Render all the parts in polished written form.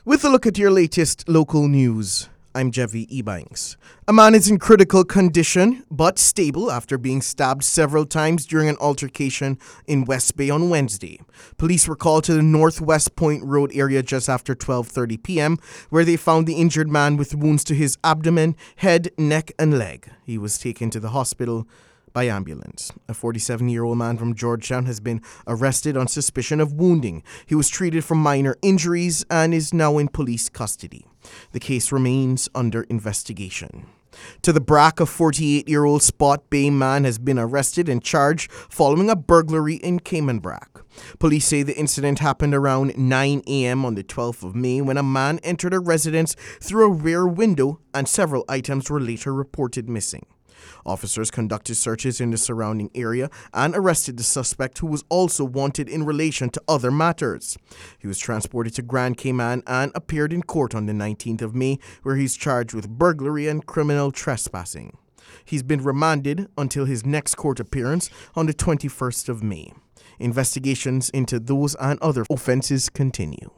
With a look at your latest local news, I'm Jevi Ebanks. A man is in critical condition but stable after being stabbed several times during an altercation in West Bay on Wednesday. Police were called to the Northwest Point Road area just after 12:30 p.m., where they found the injured man with wounds to his abdomen, head, neck, and leg. He was taken to the hospital by ambulance. A 47-year-old man from Georgetown has been arrested on suspicion of wounding. He was treated for minor injuries and is now in police custody. The case remains under investigation. To the Brack, a 48-year-old Spot Bay man has been arrested and charged following a burglary in Cayman Brack. Police say the incident happened around 9 a.m. on the 12th of May when a man entered a residence through a rear window and several items were later reported missing. Officers conducted searches in the surrounding area and arrested the suspect, who was also wanted in relation to other matters. He was transported to Grand Cayman and appeared in court on the 19th of May, where he's charged with burglary and criminal trespassing. He's been remanded until his next court appearance on the 21st of May. Investigations into those and other offenses continue.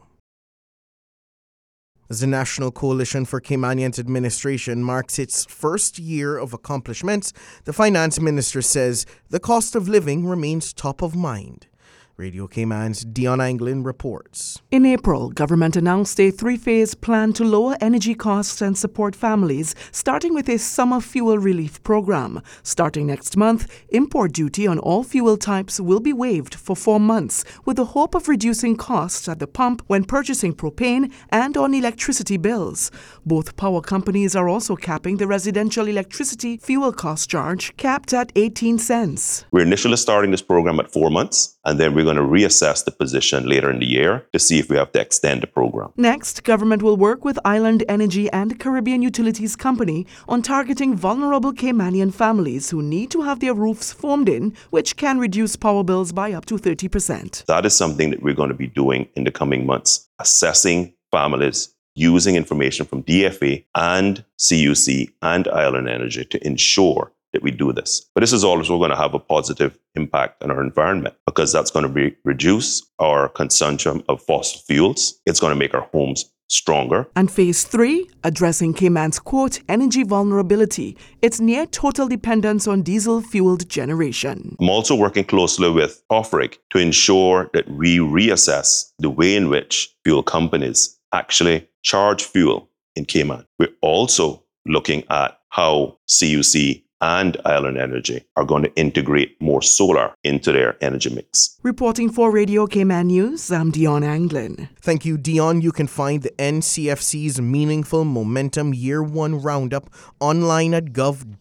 As the National Coalition for Caymanians Administration marks its first year of accomplishments, the Finance Minister says the cost of living remains top of mind. Radio Cayman's Dion Anglin reports. In April, government announced a three-phase plan to lower energy costs and support families, starting with a summer fuel relief program. Starting next month, import duty on all fuel types will be waived for 4 months, with the hope of reducing costs at the pump when purchasing propane and on electricity bills. Both power companies are also capping the residential electricity fuel cost charge, capped at 18 cents. We're initially starting this program at 4 months, and then we're going to reassess the position later in the year to see if we have to extend the program. Next, government will work with Island Energy and Caribbean Utilities Company on targeting vulnerable Caymanian families who need to have their roofs foamed in, which can reduce power bills by up to 30%. That is something that we're going to be doing in the coming months, assessing families using information from DFA and CUC and Island Energy to ensure that we do this. But this is also going to have a positive impact on our environment, because that's going to reduce our consumption of fossil fuels. It's going to make our homes stronger. And phase 3, addressing Cayman's, quote, energy vulnerability, its near total dependence on diesel-fueled generation. I'm also working closely with OFRIC to ensure that we reassess the way in which fuel companies actually charge fuel in Cayman. We're also looking at how CUC and Island Energy are going to integrate more solar into their energy mix. Reporting for Radio Cayman News, I'm Dion Anglin. Thank you, Dion. You can find the NCFC's Meaningful Momentum Year 1 Roundup online at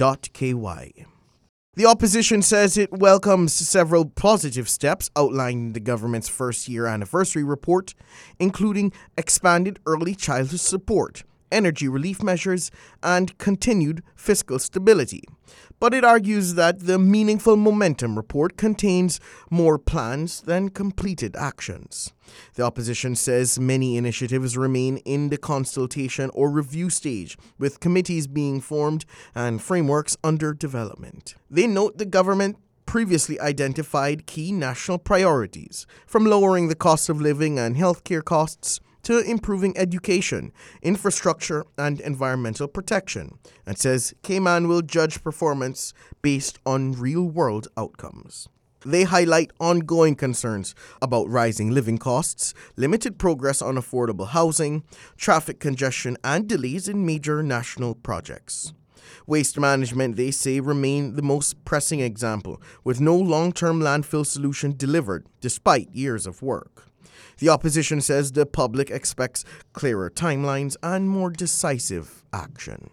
gov.ky. The opposition says it welcomes several positive steps outlined in the government's first-year anniversary report, including expanded early childhood support, energy relief measures, and continued fiscal stability. But it argues that the Meaningful Momentum report contains more plans than completed actions. The opposition says many initiatives remain in the consultation or review stage, with committees being formed and frameworks under development. They note the government previously identified key national priorities, from lowering the cost of living and healthcare costs to improving education, infrastructure, and environmental protection, and says Cayman will judge performance based on real-world outcomes. They highlight ongoing concerns about rising living costs, limited progress on affordable housing, traffic congestion, and delays in major national projects. Waste management, they say, remain the most pressing example, with no long-term landfill solution delivered despite years of work. The opposition says the public expects clearer timelines and more decisive action.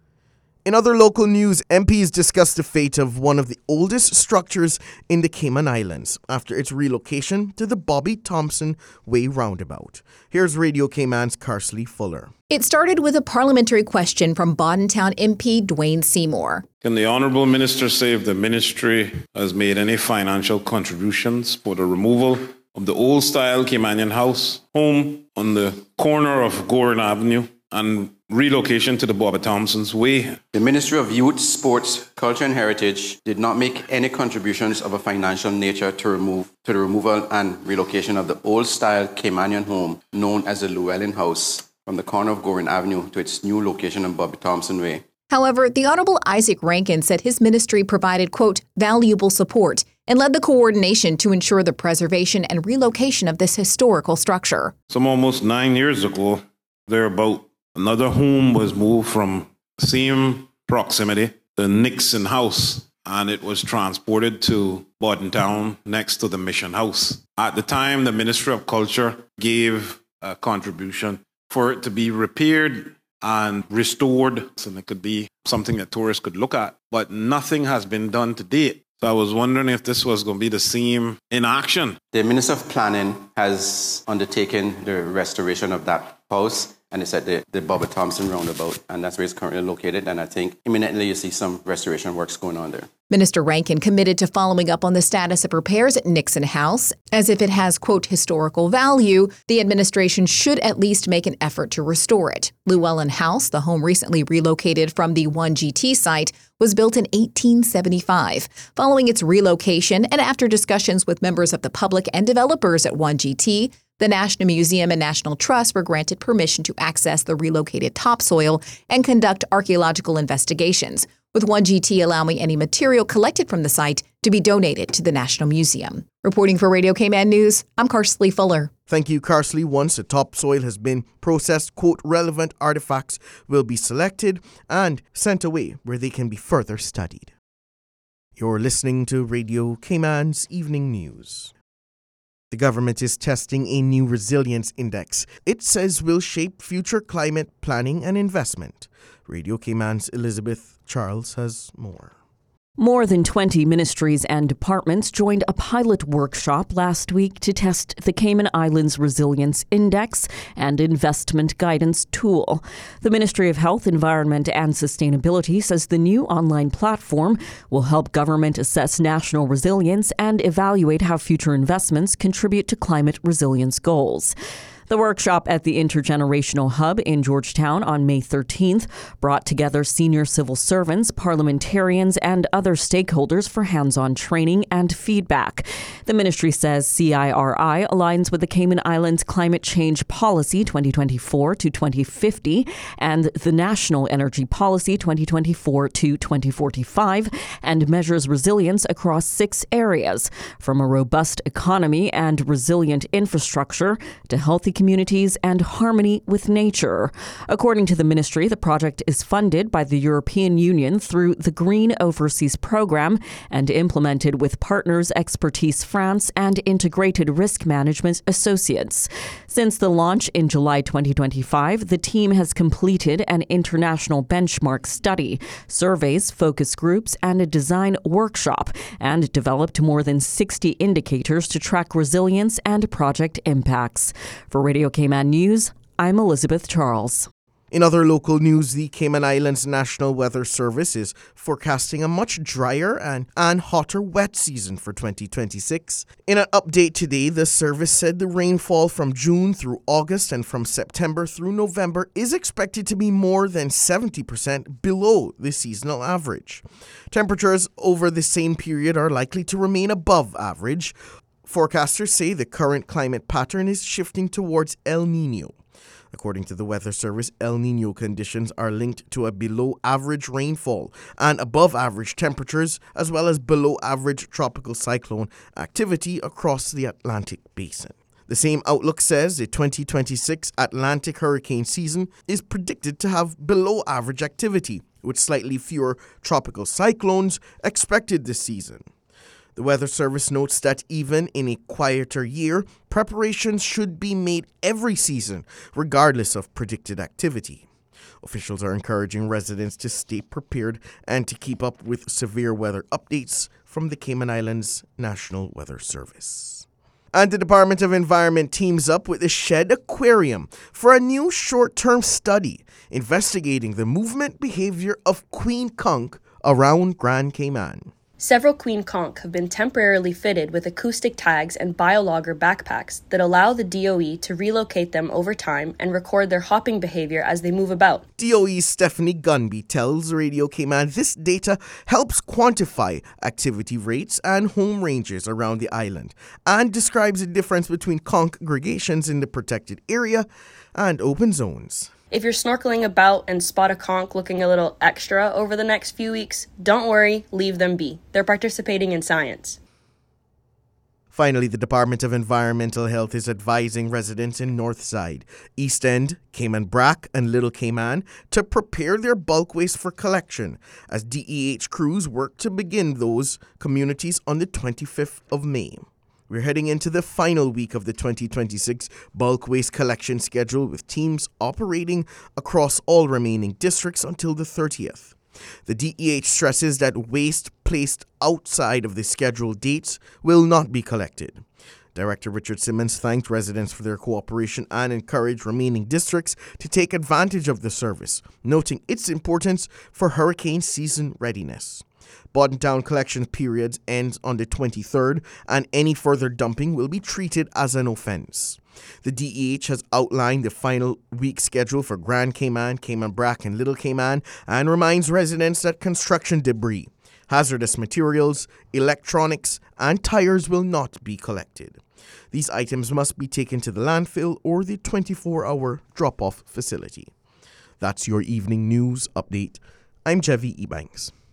In other local news, MPs discussed the fate of one of the oldest structures in the Cayman Islands after its relocation to the Bobby Thompson Way roundabout. Here's Radio Cayman's Carsley Fuller. It started with a parliamentary question from Boddentown MP Dwayne Seymour. Can the Honourable Minister say if the Ministry has made any financial contributions for the removal of the old-style Caymanian house home on the corner of Gordon Avenue and relocation to the Bobby Thompson's Way. The Ministry of Youth, Sports, Culture and Heritage did not make any contributions of a financial nature to the removal and relocation of the old-style Caymanian home known as the Llewellyn House from the corner of Gorin Avenue to its new location on Bobby Thompson Way. However, the Honorable Isaac Rankin said his ministry provided, quote, valuable support and led the coordination to ensure the preservation and relocation of this historical structure. Some almost 9 years ago, thereabout, another home was moved from same proximity, the Nixon House, and it was transported to Bordentown next to the Mission House. At the time, the Ministry of Culture gave a contribution for it to be repaired and restored, so it could be something that tourists could look at, but nothing has been done to date. So I was wondering if this was going to be the same in action. The Minister of Planning has undertaken the restoration of that house, and it's at the Bobby Thompson roundabout, and that's where it's currently located. And I think imminently you see some restoration works going on there. Minister Rankin committed to following up on the status of repairs at Nixon House, as if it has, quote, historical value, the administration should at least make an effort to restore it. Llewellyn House, the home recently relocated from the 1GT site, was built in 1875. Following its relocation and after discussions with members of the public and developers at 1GT, the National Museum and National Trust were granted permission to access the relocated topsoil and conduct archaeological investigations, with 1GT allowing any material collected from the site to be donated to the National Museum. Reporting for Radio Cayman News, I'm Karsley Fuller. Thank you, Karsley. Once the topsoil has been processed, quote, relevant artifacts will be selected and sent away where they can be further studied. You're listening to Radio Cayman's Evening News. The government is testing a new resilience index it says will shape future climate planning and investment. Radio Cayman's Elizabeth Charles has more. More than 20 ministries and departments joined a pilot workshop last week to test the Cayman Islands Resilience Index and Investment Guidance Tool. The Ministry of Health, Environment and Sustainability says the new online platform will help government assess national resilience and evaluate how future investments contribute to climate resilience goals. The workshop at the Intergenerational Hub in Georgetown on May 13th brought together senior civil servants, parliamentarians, and other stakeholders for hands-on training and feedback. The ministry says CIRI aligns with the Cayman Islands Climate Change Policy 2024 to 2050 and the National Energy Policy 2024 to 2045 and measures resilience across 6 areas, from a robust economy and resilient infrastructure to healthy communities and harmony with nature. According to the ministry, the project is funded by the European Union through the Green Overseas Program and implemented with Partners Expertise France and Integrated Risk Management Associates. Since the launch in July 2025, the team has completed an international benchmark study, surveys, focus groups, and a design workshop, and developed more than 60 indicators to track resilience and project impacts. For Radio Cayman News, I'm Elizabeth Charles. In other local news, the Cayman Islands National Weather Service is forecasting a much drier and hotter wet season for 2026. In an update today, the service said the rainfall from June through August and from September through November is expected to be more than 70% below the seasonal average. Temperatures over the same period are likely to remain above average. Forecasters say the current climate pattern is shifting towards El Nino. According to the Weather Service, El Nino conditions are linked to a below-average rainfall and above-average temperatures, as well as below-average tropical cyclone activity across the Atlantic basin. The same outlook says the 2026 Atlantic hurricane season is predicted to have below-average activity, with slightly fewer tropical cyclones expected this season. The Weather Service notes that even in a quieter year, preparations should be made every season, regardless of predicted activity. Officials are encouraging residents to stay prepared and to keep up with severe weather updates from the Cayman Islands National Weather Service. And the Department of Environment teams up with the Shed Aquarium for a new short-term study investigating the movement behavior of queen conch around Grand Cayman. Several Queen Conch have been temporarily fitted with acoustic tags and biologger backpacks that allow the DOE to relocate them over time and record their hopping behavior as they move about. DOE's Stephanie Gunby tells Radio Cayman this data helps quantify activity rates and home ranges around the island and describes the difference between congregations in the protected area and open zones. If you're snorkeling about and spot a conch looking a little extra over the next few weeks, don't worry, leave them be. They're participating in science. Finally, the Department of Environmental Health is advising residents in Northside, East End, Cayman Brac, and Little Cayman to prepare their bulk waste for collection as DEH crews work to begin those communities on the 25th of May. We're heading into the final week of the 2026 bulk waste collection schedule with teams operating across all remaining districts until the 30th. The DEH stresses that waste placed outside of the scheduled dates will not be collected. Director Richard Simmons thanked residents for their cooperation and encouraged remaining districts to take advantage of the service, noting its importance for hurricane season readiness. Bordentown collection periods ends on the 23rd, and any further dumping will be treated as an offense. The DEH has outlined the final week schedule for Grand Cayman, Cayman Brac, and Little Cayman, and reminds residents that construction debris, hazardous materials, electronics, and tires will not be collected. These items must be taken to the landfill or the 24-hour drop-off facility. That's your evening news update. I'm Jevi Ebanks.